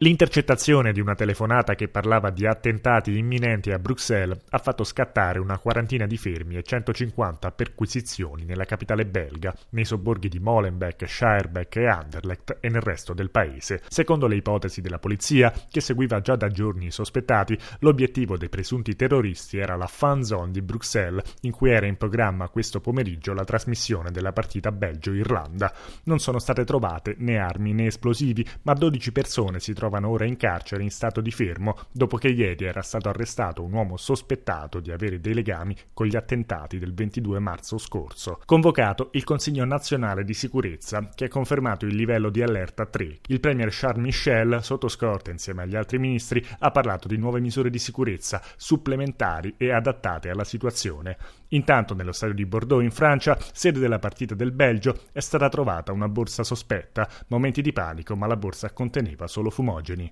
L'intercettazione di una telefonata che parlava di attentati imminenti a Bruxelles ha fatto scattare una quarantina di fermi e 150 perquisizioni nella capitale belga, nei sobborghi di Molenbeek, Schaerbeek e Anderlecht e nel resto del paese. Secondo le ipotesi della polizia, che seguiva già da giorni i sospettati, l'obiettivo dei presunti terroristi era la fan zone di Bruxelles, in cui era in programma questo pomeriggio la trasmissione della partita Belgio-Irlanda. Non sono state trovate né armi né esplosivi, ma 12 persone si trovano ora in carcere in stato di fermo dopo che ieri era stato arrestato un uomo sospettato di avere dei legami con gli attentati del 22 marzo scorso. Convocato il Consiglio nazionale di sicurezza, che ha confermato il livello di allerta 3. Il premier Charles Michel, sotto scorta insieme agli altri ministri, ha parlato di nuove misure di sicurezza supplementari e adattate alla situazione. Intanto nello stadio di Bordeaux in Francia, sede della partita del Belgio, è stata trovata una borsa sospetta. Momenti di panico, ma la borsa conteneva solo fumogeni.